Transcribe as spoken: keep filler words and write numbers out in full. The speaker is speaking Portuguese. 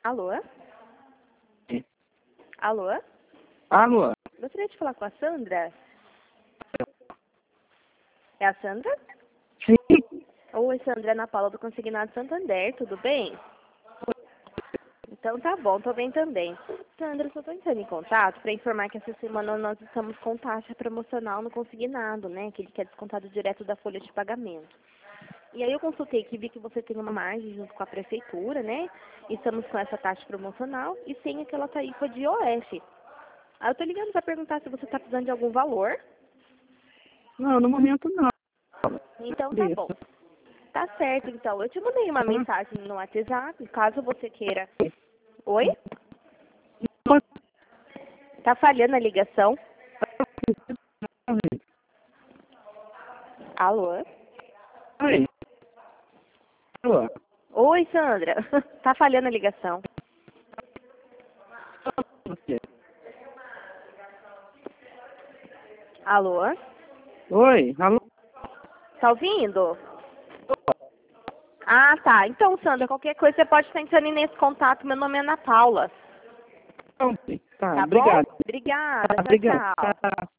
Alô? Alô? Alô? Gostaria de falar com a Sandra? É a Sandra? Sim. Oi, Sandra, Ana Paula do Consignado Santander, tudo bem? Então tá bom, tô bem também. Sandra, só tô entrando em contato para informar que essa semana nós estamos com taxa promocional no consignado, né? Aquele que é descontado direto da folha de pagamento. E aí eu consultei que vi que você tem uma margem junto com a prefeitura, né? E estamos com essa taxa promocional e sem aquela tarifa de O F. Aí eu tô ligando para perguntar se você tá precisando de algum valor. Não, no momento não. Então tá bom. Tá certo, então. Eu te mandei uma mensagem no WhatsApp, caso você queira. Oi? Tá falhando a ligação? Alô? Oi. Alô? Oi, Sandra. Tá falhando a ligação. Alô? Oi, alô? Tá ouvindo? Ah, tá. Então, Sandra, qualquer coisa você pode estar entrando nesse contato. Meu nome é Ana Paula. Tá, Tá bom? obrigado. Obrigada. Tá, Tchau, obrigado. tchau. Tá.